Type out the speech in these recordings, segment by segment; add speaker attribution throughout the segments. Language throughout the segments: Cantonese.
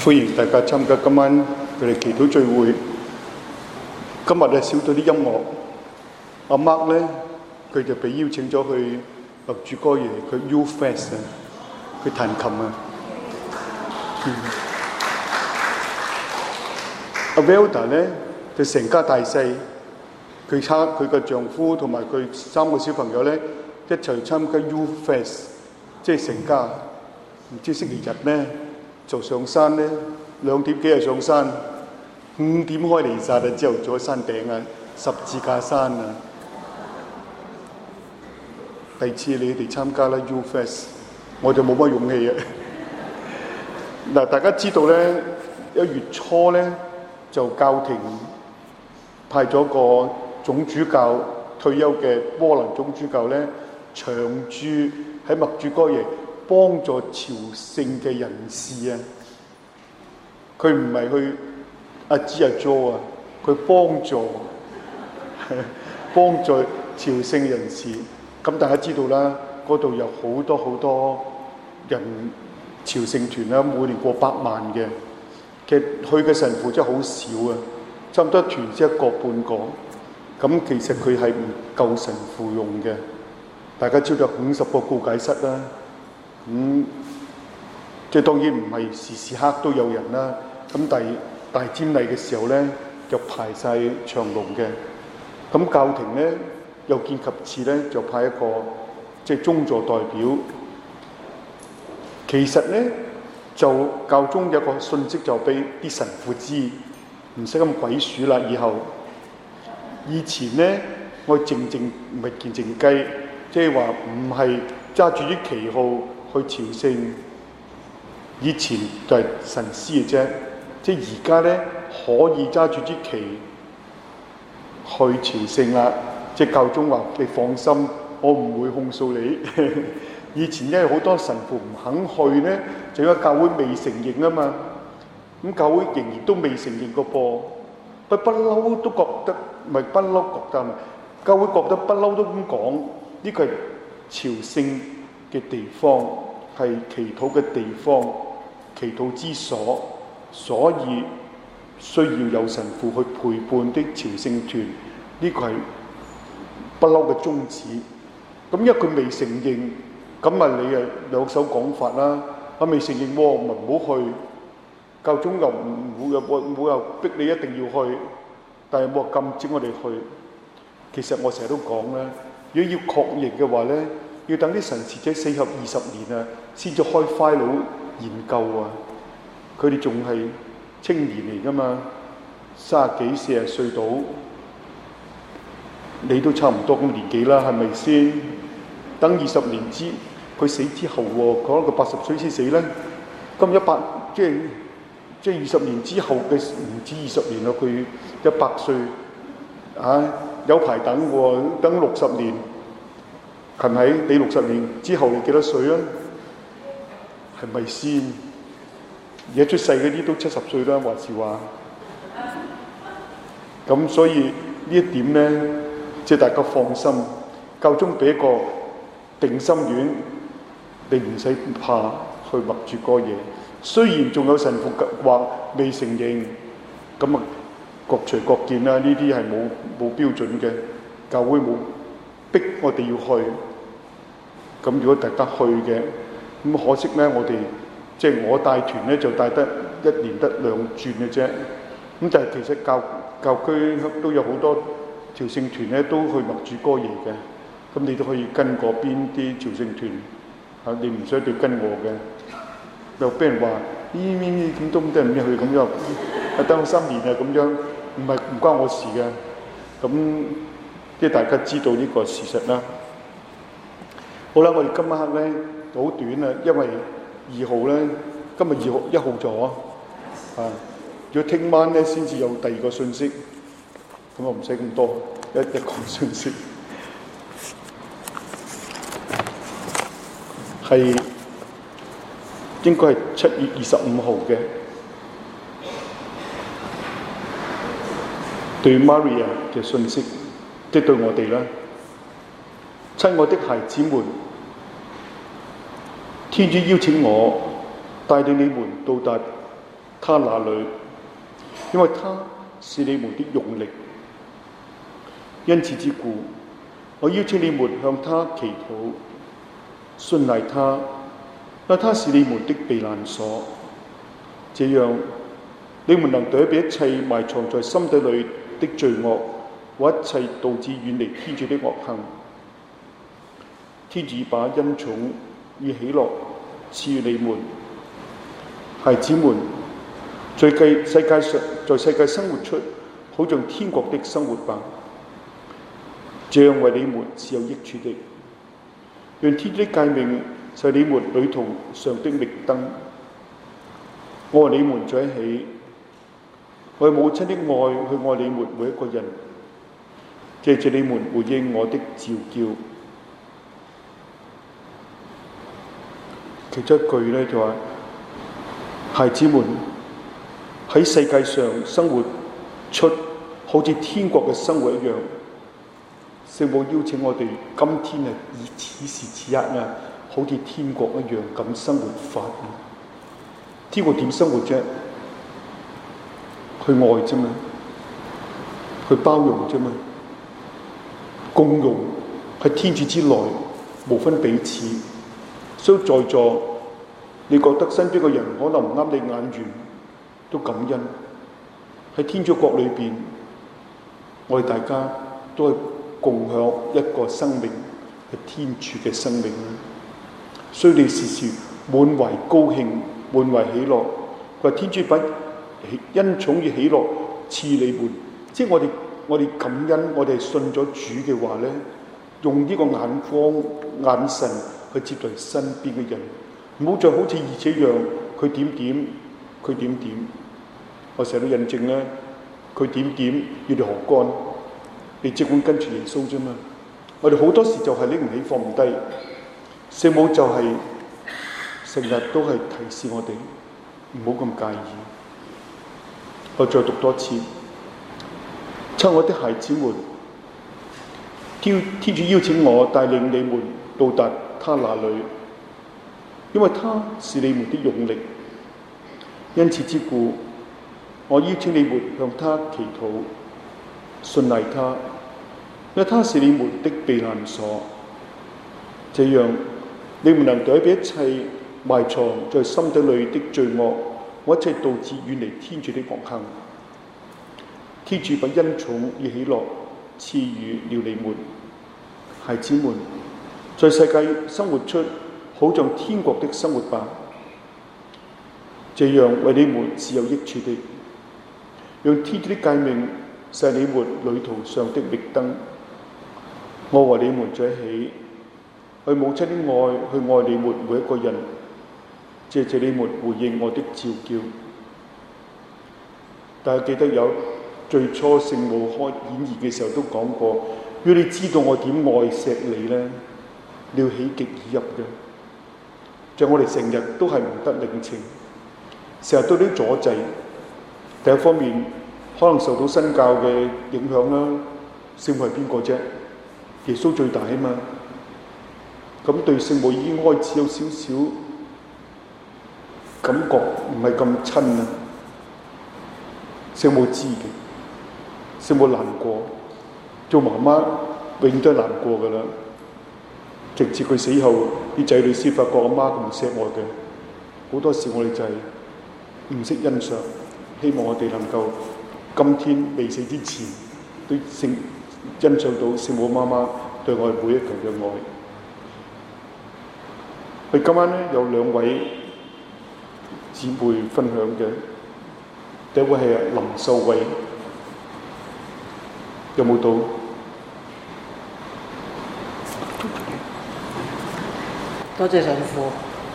Speaker 1: 歡迎大家參加今晚佢哋祈禱聚會。今日少咗啲音樂，阿 Mark 咧佢就被邀請咗去默主哥爺佢 U Fest 啊，佢彈琴啊。阿 Velda 咧就成家大細，佢個丈夫同埋佢3個小朋友咧一齊參加 U Fest， 即係成家。唔知星期日咧就上山咧，2點幾就上山，5點開彌撒啊，之後做喺山頂啊，十字架山啊。第二次你哋參加啦 U Fest， 我就冇乜勇氣啊。嗱，大家知道咧，1月初咧就教廷派咗個總主教退休嘅波蘭總主教咧，長駐喺默主哥耶幫助朝聖嘅人士啊。佢唔係去阿支阿 Jo 啊，佢幫助朝聖人士。咁大家知道啦，嗰度有好多人朝聖團啦，每年過百萬嘅。其實去嘅神父真係好少啊，差唔多團只1個半個。咁其實佢係唔夠神父用嘅。大家知道50個告解室啦，即係當然唔係時時刻都有人啦。咁大瞻禮嘅時候咧，就排晒長龍嘅。咁教廷咧又見及此咧，就派一個即係宗座代表。其實咧就教宗有個訊息就俾啲神父知，唔使咁鬼鼠啦。以前咧我靜唔係見靜雞，即係話唔係揸住啲旗號去朝聖。以前就係神師嘅啫，即係而家咧可以揸住支旗去朝聖啦。即係教宗話：你放心，我唔會控訴你。以前因為好多神父唔肯去咧，就因為教會未承認啊嘛。咁教會仍然都未承認個噃，不嬲都覺得，唔係不嬲覺得，教會覺得不嬲都咁講，呢個係朝聖嘅地方，係祈禱嘅地方，祈禱之所，所以需要有神父去陪伴的朝聖團，呢個係不嬲嘅宗旨。咁因為佢未承認，咁啊你啊兩手講法啦。我未承認喎，咪唔好去。教宗又冇又逼你一定要去，但係冇話禁止我哋去。其實我成日都講啦，如果要確認嘅話咧，要等啲神事者死後20年啊，先至開 file 研究啊。佢哋仲係青年嚟噶嘛，30幾40歲到，你都差唔多咁年紀啦，係咪先？等20年佢死之後喎，可能佢80歲先死咧。咁100即係20年之後嘅唔止20年啦，佢100歲啊，有排等喎，等60年，係咪？你60年之後你幾多歲啊？係咪先？而家出世嗰啲都70歲啦，話是話。咁所以呢一點咧，即係大家放心，教宗俾一個定心丸，你唔使怕去默主哥耶。雖然仲有神父話未承認，咁啊各隨各見啦。呢啲係冇標準嘅，教會冇逼我哋要去。咁如果大家去嘅，咁可惜咧，我哋即係我帶團咧就帶得1年得2轉嘅啫。咁但係其實教區都有好多朝聖團咧，都去默主哥耶嘅。咁你都可以跟嗰邊啲朝聖團嚇，你唔需要跟我嘅。又俾人話點都唔得唔去咁樣，等3年啊咁樣，唔關我事嘅。咁即係大家知道呢個事實啦。好啦，我哋今晚黑咧好短啦，因為2號咧，今日1號咗啊。如果聽晚咧先至有第2個信息，咁我唔使咁多，一個信息係。應該係7月25號嘅，對 Maria 嘅信息，即係對我哋啦。親愛的孩子們，天主邀請我帶領你們到達他那裏，因為他是你們的用力。因此之故，我邀請你們向他祈禱，信賴他，因為他是你們的避難所。這樣，你們能躲避一切埋藏在心底裏的罪惡和一切導致遠離天主的惡行。天主已把恩寵與喜樂賜予你們，孩子們，在世界生活出好像天國的生活吧。這樣為你們是有益處的。讓天主的誡命是你們旅途上的明燈。我和你們在一起，為母親的愛去愛你們每一個人。謝謝你們回應我的召叫。其中一句呢就話：孩子們，喺世界上生活出好似天國嘅生活一樣。聖母邀請我哋今天以此時此刻好似天國一樣咁生活法。天國點生活啫？去愛啫嘛，去包容啫嘛，共融喺天主之內，無分彼此。所以在座，你覺得身邊嘅人可能唔啱你眼緣，都感恩。喺天主國裏邊，我哋大家都係共享一個生命，係天主嘅生命。所以你時時滿懷高興，滿懷喜樂。佢話天主把恩寵與喜樂賜你們，即係我哋感恩，我哋信咗主嘅話咧，用呢個眼光眼神去接待身邊嘅人，唔好再好似以前一樣，佢點點，佢點點。我成日都印證咧，佢點點要你何干？你即管跟住耶穌啫嘛。我哋好多時就係拎唔起放唔低，聖母就係成日都係提示我哋唔好咁介意。我再讀多次，親愛的孩子們，天主邀請我帶領你們到達他那裏，因為他是你們的用力。因此之故，我邀請你們向他祈禱，信賴他，因為他是你們的避難所。這樣，你們能躲避一切埋藏在心底裏的罪惡和一切導致遠離天主的惡行。天主把恩寵與喜樂賜予了你們，孩子們，在世界生活出好像天國的生活吧。這樣為你們是有益處的。讓天主的誡命是你們旅途上的明燈。我和你們在一起，為母親的愛去愛你們每一個人。謝謝你們回應我的召叫。大家記得有最初聖母開演繹嘅時候都講過，如果你知道我點愛錫你呢，你要喜極而泣嘅。就我哋成日都係唔得領情，成日都有啲阻滯。第一方面可能受到新教嘅影響啦，聖母係邊個啫？耶穌最大啊嘛。咁對聖母已經開始有少少感覺唔係咁親啊。聖母知嘅，聖母難過，做媽媽永遠都係難過噶啦。直至佢死後，啲仔女先發覺阿媽咁錫我嘅。好多時我哋就係唔識欣賞，希望我哋能夠今天未死之前，都欣賞到聖母媽媽對我哋每一個嘅愛。佢今晚咧有兩位姊妹分享嘅，第一位係林秀慧，有冇到？
Speaker 2: 多謝神父。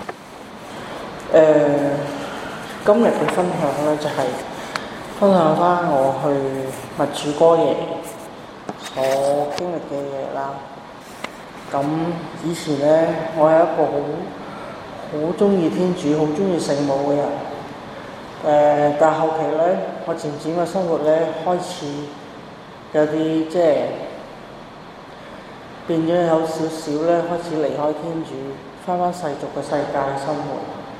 Speaker 2: 今日嘅分享咧就係分享翻我去默主哥耶所經歷嘅嘢啦。咁以前咧，我係一個好中意天主、好中意聖母嘅人。但係後期咧，我漸漸嘅生活咧開始有啲即係變咗有少少咧，開始離開天主，翻世俗嘅世界生活。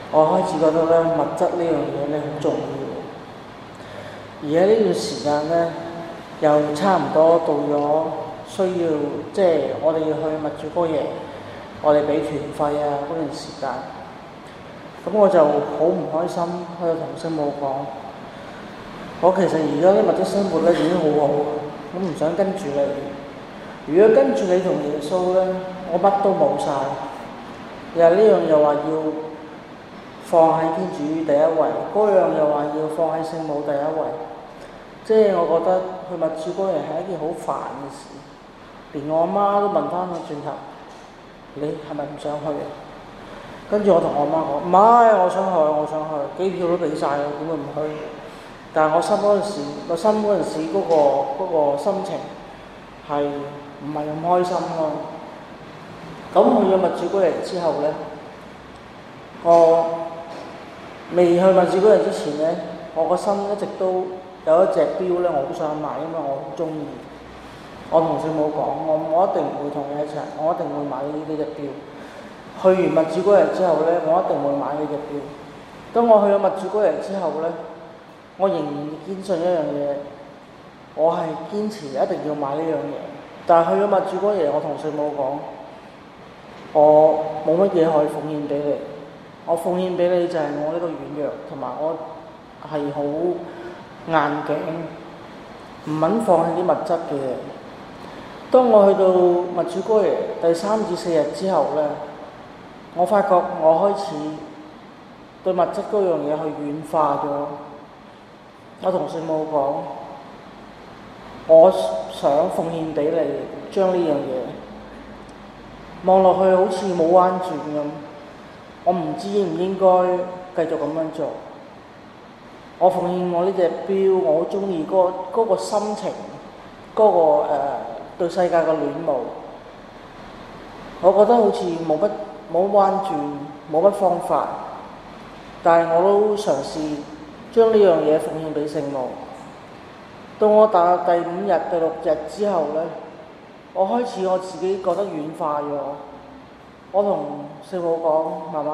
Speaker 2: 我開始覺得咧物質呢樣嘢咧好重要。而喺呢段時間咧，又差唔多到咗需要，即係我哋要去默主哥耶，我哋俾團費啊嗰段時間。咁我就好唔開心，喺度同聖母講，我其實而家啲物質生活咧已經好好，我唔想跟住你。如果跟住你同耶穌咧，我乜都冇晒。又呢樣又話要放喺天主第一位，嗰樣又話要放喺聖母第一位。即係我覺得去默主哥耶係一件好煩嘅事，連我阿媽都問翻我轉頭，你係咪唔想去啊？跟住我同我媽講，唔係，我想去，機票都俾晒啦，點會唔去？但係我心嗰陣時，嗰個心情係唔係咁開心咯？咁去咗默主哥耶之後咧，我未去默主哥耶之前咧，我個心一直都有一隻錶咧，我好想買，因為我好中意。我同聖母講，我一定唔會同你一齊，我一定會買呢隻錶。去完默主哥耶之後咧，我一定會買呢隻錶。當我去咗默主哥耶之後咧，我仍然堅信一樣嘢，我係堅持一定要買呢樣嘢。但係去咗默主哥耶，我同聖母講，我冇乜嘢可以奉獻俾你，我奉獻俾你就係我呢個軟弱，同埋我係好硬頸，唔肯放棄啲物質嘅嘢。當我去到默主哥耶第3至4日之後咧，我發覺我開始對物質嗰樣嘢去軟化咗。我同聖母講，我想奉獻俾你，將呢樣嘢望落去好似冇彎轉咁，我唔知應唔應該繼續咁樣做。我奉獻我呢隻錶，我好中意嗰個心情，嗰個對世界嘅戀慕。我覺得好似冇彎轉，冇乜方法，但係我都嘗試將呢樣嘢奉獻俾聖母。到我大約第5日、第6日之後咧，我開始我自己覺得軟化咗。我同聖母講，媽媽，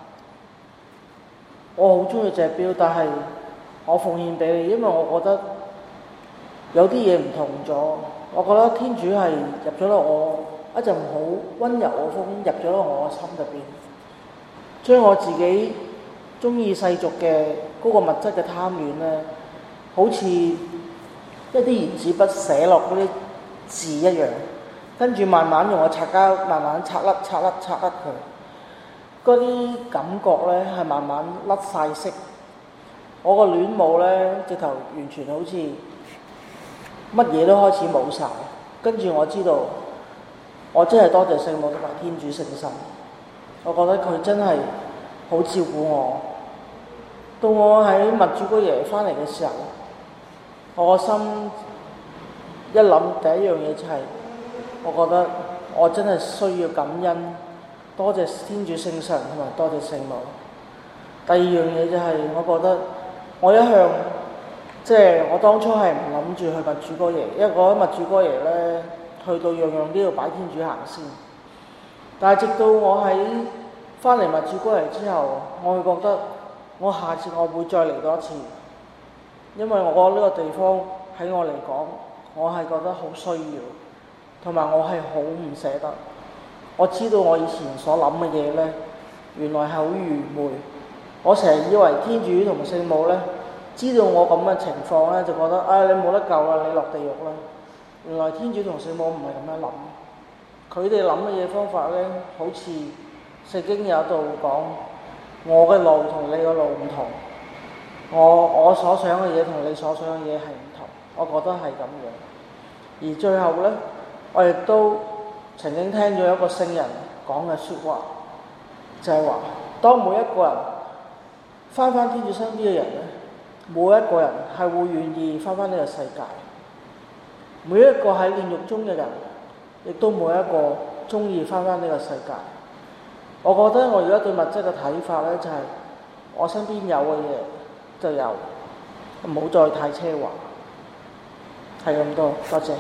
Speaker 2: 我好中意隻錶，但係我奉獻俾你，因為我覺得有啲嘢唔同咗。我覺得天主係入咗落我一陣好溫柔嘅風，入咗落我嘅心入邊，將我自己中意世俗嘅嗰個物質嘅貪戀咧，好似一啲原子筆寫落嗰啲字一樣，跟住慢慢用個擦膠慢慢擦甩佢，嗰啲感覺咧係慢慢甩晒色。我個戀慕咧直頭完全好似乜嘢都開始冇晒。跟住我知道，我真係多謝聖母同埋天主聖神，我覺得佢真係好照顧我。到我喺默主哥耶翻嚟嘅時候，我個心一諗第一樣嘢就係，我覺得我真係需要感恩，多謝天主聖神同埋多謝聖母。第二樣嘢就係，我覺得我一向即係我當初係唔諗住去默主哥耶，因為我覺得默主哥耶咧去到樣樣都要擺天主行先。但係直到我喺翻嚟默主哥耶之後，我會覺得我下次我會再嚟多一次，因為我覺得呢個地方喺我嚟講，我係覺得好需要，同埋我係好唔捨得。我知道我以前所諗嘅嘢咧，原來係好愚昧。我成日以為天主同聖母咧，知道我咁嘅情況咧，就覺得你冇得救啦，你落地獄啦。原來天主同聖母唔係咁樣諗，佢哋諗嘅嘢方法咧，好似聖經有度講，我嘅路同你嘅路唔同，我所想嘅嘢同你所想嘅嘢係唔同，我覺得係咁樣。而最後咧，我亦都曾經聽咗一個聖人講嘅説話，就係話，當每一個人翻天主身邊嘅人咧，每一個人係會願意翻呢個世界。每一個喺煉獄中嘅人，亦都每一個中意翻呢個世界。我覺得我而家對物質嘅睇法咧，就係我身邊有嘅嘢就有，唔好再太奢華。係咁多，多謝。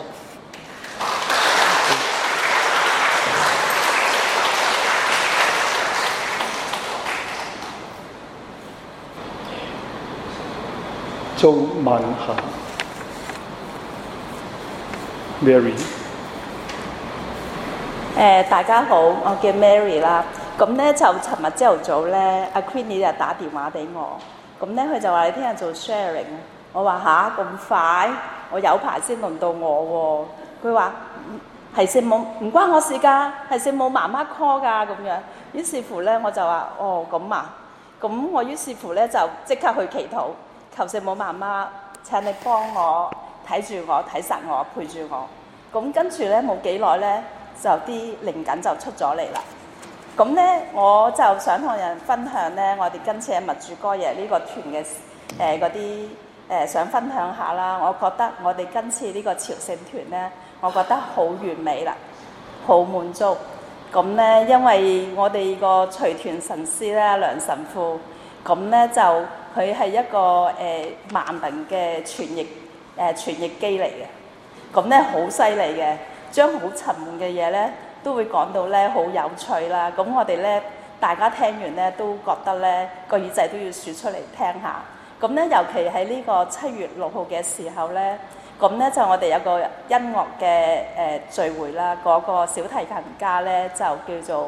Speaker 1: 中晚霞 Mary。
Speaker 3: 大家好，我叫 Mary 啦。咁咧就尋日朝頭早咧，阿 Queenie 就打電話俾我，咁咧佢就話你聽日做 sharing。我話吓咁快，我有排先輪到我喎。佢話係聖母唔關我事㗎，係聖母媽媽 call 㗎咁樣。於是乎咧，我就話哦咁啊，咁我於是乎咧就即刻去祈禱，求聖母媽媽請你幫我睇住我、睇實我、陪住我。咁跟住咧冇幾耐咧，就啲靈感就出咗嚟啦。咁咧我就想同人分享咧，我哋今次嘅默主哥耶呢個團嘅嗰啲想分享下啦。我覺得我哋今次呢個朝聖團咧，我覺得好完美啦，好滿足。咁咧因為我哋個隨團神師咧梁神父，咁咧就佢係一個萬能嘅傳譯機嚟嘅，咁咧好犀利嘅，將好沉悶嘅嘢咧都會講到咧好有趣啦。咁我哋咧大家聽完咧都覺得咧個耳仔都要豎出嚟聽下。咁咧尤其喺呢個7月6號嘅時候咧，咁咧就我哋有個音樂嘅聚會啦。嗰個小提琴家咧就叫做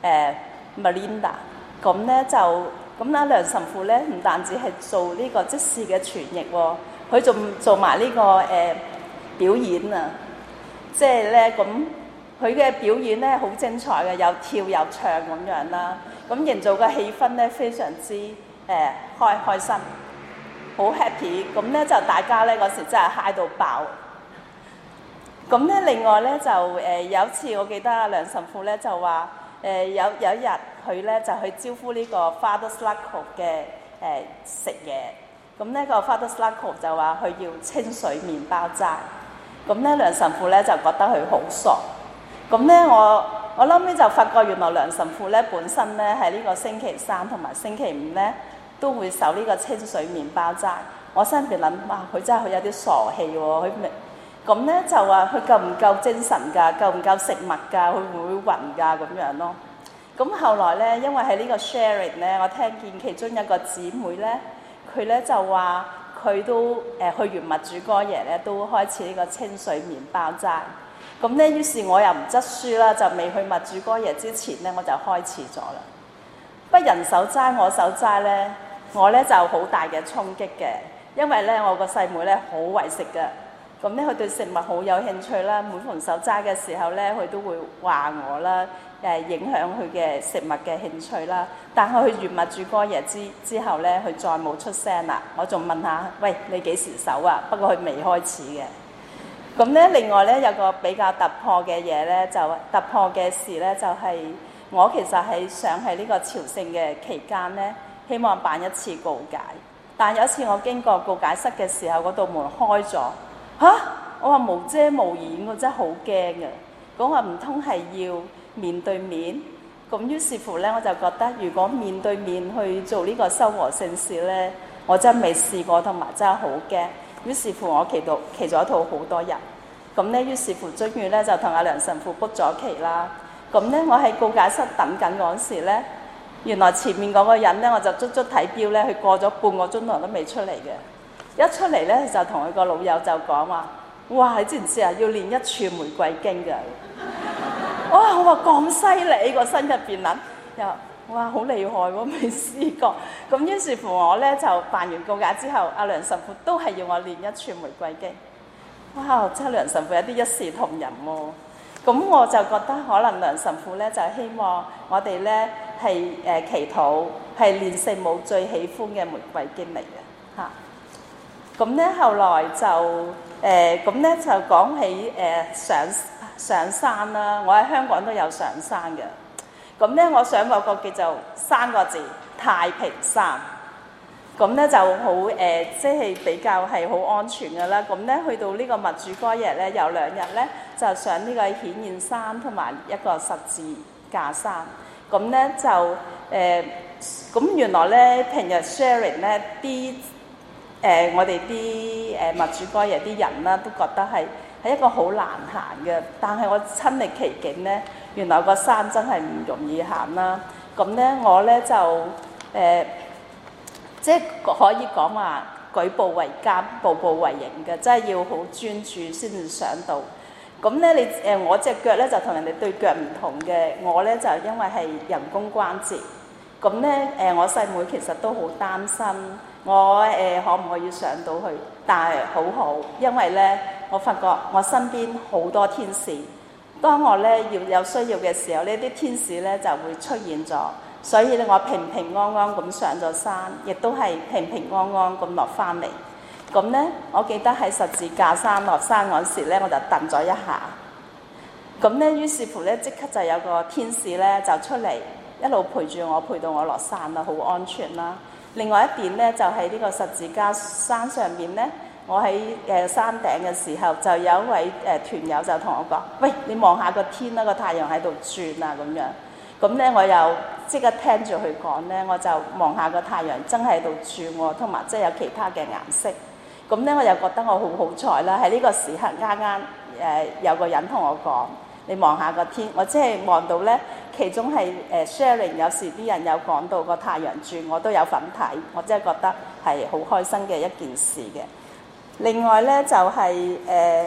Speaker 3: Melinda。咁咧就咁啦，梁神父咧唔單止係做呢個即時嘅傳譯喎，佢仲做埋呢個表演啊！即係咧咁，佢嘅表演咧好精彩嘅，有跳有唱咁樣啦。咁營造嘅氣氛咧非常之開心，好 happy。咁咧就大家咧嗰時真係 high 到爆。咁咧另外咧就有一次我記得阿梁神父咧就話有一日佢咧就去招呼呢個 Father Slacko 嘅食嘢。咁呢個 Father Slacko 就話佢要清水麵包齋。咁咧梁神父咧就覺得佢好傻。咁咧我後尾就發覺原來梁神父咧本身咧喺呢個星期3同埋星期5咧都會守呢個清水麵包齋。我心入邊諗哇，佢真係佢有啲傻氣喎，佢咁咧就話佢夠唔夠精神㗎？夠唔夠食物㗎？佢會唔會暈㗎？咁樣咯。咁後來咧，因為喺呢個 sharing 咧，我聽見其中一個姊妹咧，佢咧就話佢都去完默主哥耶咧，都開始呢個清水麵包齋。咁咧，於是我又唔執書啦，就未去默主哥耶之前咧，我就開始咗啦。不人手齋我手齋咧，我咧就好大嘅衝擊嘅，因為咧我個細妹咧好為食嘅。咁咧佢對食物好有興趣啦，每逢手齋嘅時候咧，佢都會話我啦，影響佢嘅食物嘅興趣啦。但係佢完默主哥耶之後咧，佢再冇出聲啦。我仲問下，喂，你幾時守啊？不過佢未開始嘅。咁咧另外咧有個比較突破嘅嘢咧，就突破嘅事咧就係、我其實係想喺呢個朝聖嘅期間咧，希望辦一次告解。但有一次我經過告解室嘅時候，嗰道門開咗。我話無遮無掩，我真係好驚嘅。講話唔通係要面對面？咁於是乎咧，我就覺得如果面對面去做呢個修和聖事咧，我真係未試過，同埋真係好驚。於是乎我祈咗一套好多日。咁咧，於是乎終於咧就同阿梁神父 book 咗期啦。咁咧我喺告解室等緊嗰時咧，原來前面嗰個人咧，我就足睇錶咧，佢過咗半個鐘頭都未出嚟嘅。一出嚟咧就同佢個老友就講話：哇！你知唔知啊？要練一串玫瑰經㗎。哇！我話咁犀利，個心入邊諗又哇好厲害喎，未試過。咁於是乎我咧就辦完告解之後，阿梁神父都係要我練一串玫瑰經。哇！真係梁神父有啲一視同仁喎。咁我就覺得可能梁神父咧就希望我哋咧係祈禱係練聖母最喜歡嘅玫瑰經嚟嘅嚇。咁咧後來就咁咧就講起上山啦。我喺香港都有上山嘅。咁咧我上過個叫做3個字太平山。咁咧就好即係比較係好安全嘅啦。咁咧去到呢個默主哥耶咧，有2日咧就上呢個顯現山同埋一個十字架山。咁咧就咁原來咧平日 sharing 咧啲我哋啲默主哥耶啲人啦，都覺得係一個好難行嘅。但係我親歷其境咧，原來個山真係唔容易行啦。咁咧我咧就即係可以講話舉步維艱、步步為營嘅，真係要好專注先至上到。咁咧我隻腳咧就同人哋對腳唔同嘅，我咧就因為係人工關節。咁咧我細妹其實都好擔心我可唔可以上到去，但係好好，因為咧我發覺我身邊好多天使，當我咧要有需要嘅時候，呢啲天使咧就會出現咗，所以咧我平平安安咁上咗山，亦都係平平安安咁落翻嚟。咁咧我記得喺十字架山落山嗰時咧，我就蹬咗一下。咁咧於是乎咧即刻就有個天使咧就出嚟，一路陪住我，陪到我落山啦，好安全啦。另外一點咧就係呢個十字架山上面咧，我喺山頂嘅時候，就有一位團友就同我講：喂，你望下個天啦，個太陽喺度轉啊咁樣。咁咧我又即刻聽住佢講咧，我就望下個太陽真係喺度轉喎，同埋即係有其他嘅顏色。咁咧我又覺得我好好彩啦，喺呢個時刻啱有個人同我講：你望下個天，我即係望到咧，其中係sharing 有時啲人有講到個太陽轉，我都有份睇，我真係覺得係好開心嘅一件事嘅。另外咧就係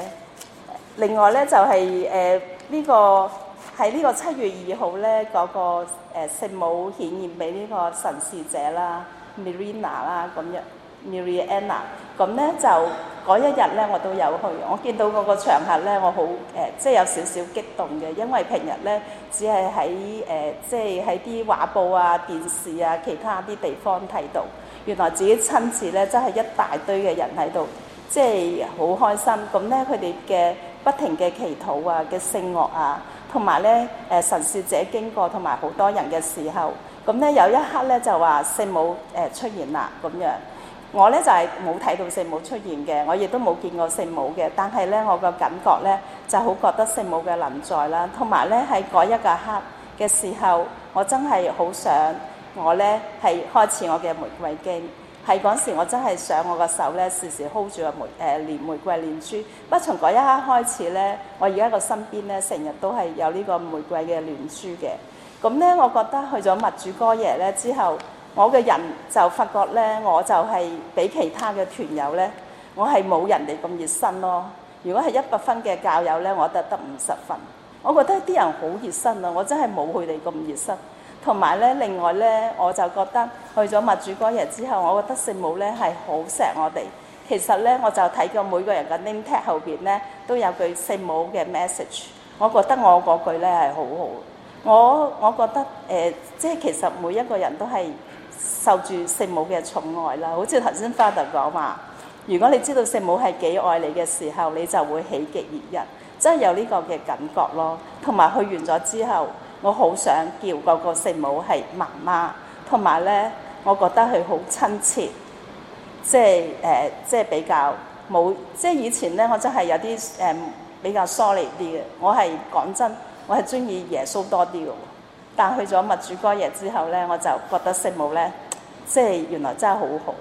Speaker 3: 呢個喺呢個7月2號咧嗰個聖母顯現俾呢個神視者啦 Mirina 啦咁樣 Miriana， 咁咧就嗰一日咧我都有去，我見到嗰個場合咧我好即係有少少激動嘅，因為平日咧只係喺即係喺啲畫報啊、電視啊、其他啲地方睇到，原來自己親自咧真係一大堆嘅人喺度，即係好開心。咁咧佢哋嘅不停嘅祈禱啊、嘅聖樂啊，同埋咧神視者經過，同埋好多人嘅時候，咁咧有一刻咧就話聖母出現啦咁樣。我咧就係冇睇到聖母出現嘅，我亦都冇見過聖母嘅，但係咧我個感覺咧就好覺得聖母嘅臨在啦，同埋咧喺嗰一個刻嘅時候，我真係好想我咧係開始我嘅玫瑰經，係嗰時我真係想我個手咧時時 hold 住個連玫瑰連珠，不從嗰一刻開始咧，我而家個身邊咧成日都係有呢個玫瑰嘅連珠嘅。咁咧我覺得去咗默主哥耶咧之後，我嘅人就發覺咧，我就係比其他嘅團友咧，我係冇人哋咁熱身咯。如果係100分嘅教友咧，我得50分。我覺得啲人好熱身啊，我真係冇佢哋咁熱身。同埋咧，另外咧，我就覺得去咗默主哥耶之後，我覺得聖母咧係好錫我哋。其實咧，我就睇過每個人嘅 name tag 後邊咧都有句聖母嘅 message。我覺得我嗰句咧係好好。我覺得即係其實每一個人都係受住聖母嘅寵愛啦，好似頭先 Father 講話，如果你知道聖母係幾愛你嘅時候，你就會喜極而泣，真係有呢個嘅感覺咯。同埋去完咗之後，我好想叫嗰個聖母係媽媽，同埋咧，我覺得佢好親切，即係比較冇，即係以前咧，我真係有啲比較疏離啲嘅。我係講真，我係中意耶穌多啲嘅。但去咗默主哥耶之後咧，我就覺得聖母咧，即係原來真係好好。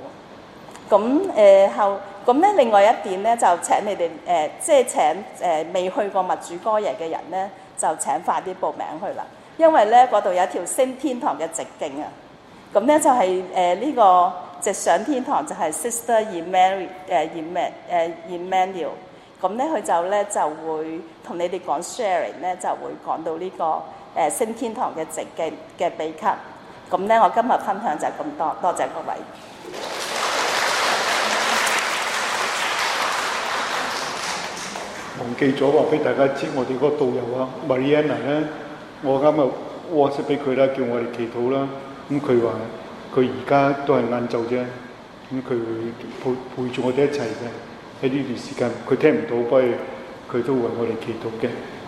Speaker 3: 咁咧，另外一點咧，就請你哋即係請未去過默主哥耶嘅人咧，就請快啲報名去啦。因為咧嗰度有一條升天堂嘅直徑啊。咁咧就係呢個直上天堂就係 Sister Emmanuel。咁咧佢就會同你哋講 sharing 咧，就會講到呢個升天堂嘅直徑嘅秘笈。咁咧我今日分享就係咁多，多謝各位。
Speaker 1: 忘記咗話俾大家知，我哋嗰個導遊啊 Mariana 咧，我啱啱 WhatsApp 俾佢啦，叫我哋祈禱啦。咁佢話佢而家都係晏晝啫，咁佢會陪住我哋一齊嘅喺呢段時間。佢聽唔到，不過佢都為我哋祈禱嘅。